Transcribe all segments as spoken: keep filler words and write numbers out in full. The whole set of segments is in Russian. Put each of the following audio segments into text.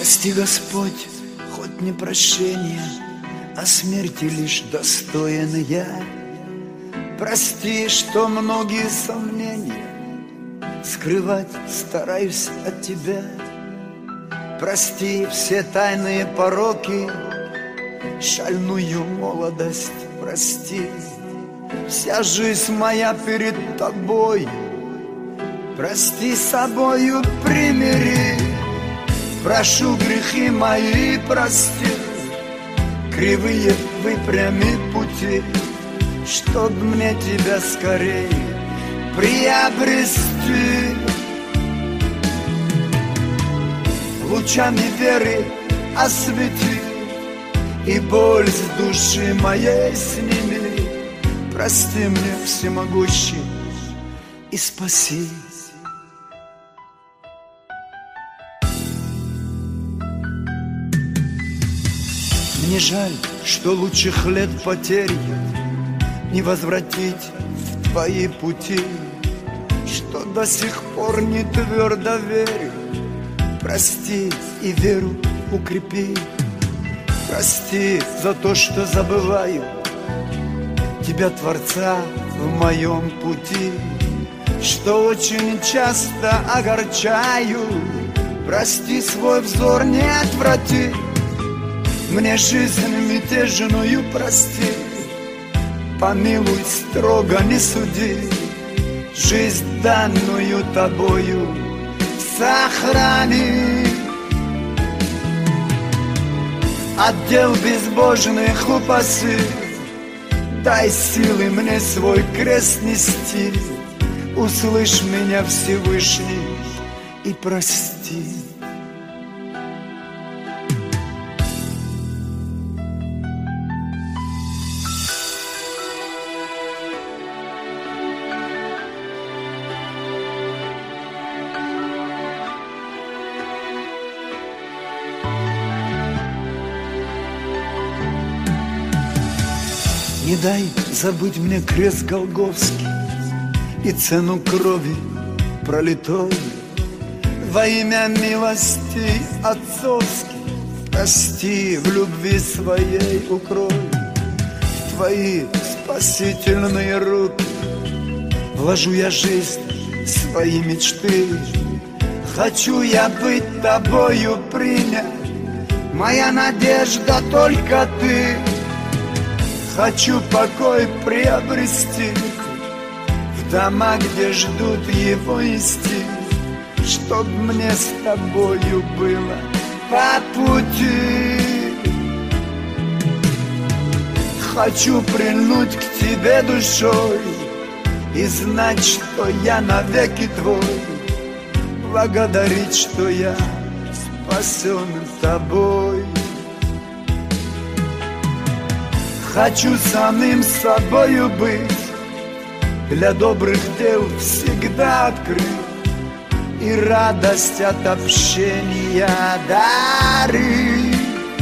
Прости, Господь, хоть не прощение, а смерти лишь достоин я. Прости, что многие сомнения скрывать стараюсь от Тебя. Прости все тайные пороки, шальную молодость прости. Вся жизнь моя перед Тобой, прости, собою примири. Прошу, грехи мои прости, кривые выпрями пути, чтоб мне Тебя скорее приобрести. Лучами веры освети и боль с души моей сними. Прости мне, всемогущий, и спаси. Мне жаль, что лучших лет потерь не возвратить в Твои пути, что до сих пор не твердо верю. Прости и веру укрепи. Прости за то, что забываю Тебя, Творца, в моем пути, что очень часто огорчаю. Прости, свой взор не отврати, мне жизнь мятежную прости. Помилуй, строго не суди, жизнь, данную Тобою, сохрани. От дел безбожных упаси, дай силы мне свой крест нести. Услышь меня, Всевышний, и прости. Не дай забыть мне крест Голгофский и цену крови пролитой. Во имя милости отцовских прости, в любви своей укрой. В Твои спасительные руки вложу я жизнь, свои мечты. Хочу я быть Тобою принят, моя надежда только Ты. Хочу покой приобрести в дома, где ждут его исти, чтоб мне с Тобою было по пути. Хочу прильнуть к Тебе душой и знать, что я навеки Твой, благодарить, что я спасен Тобой. Хочу самим собою быть, для добрых дел всегда открыт, и радость от общения дарить.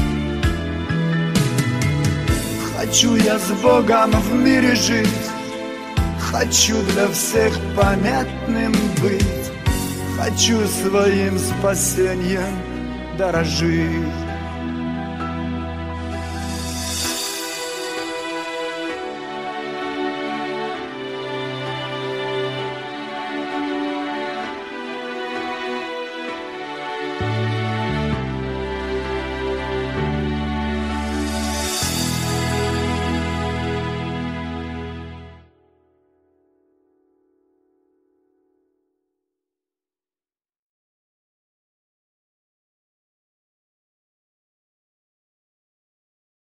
Хочу я с Богом в мире жить, хочу для всех понятным быть, хочу своим спасением дорожить.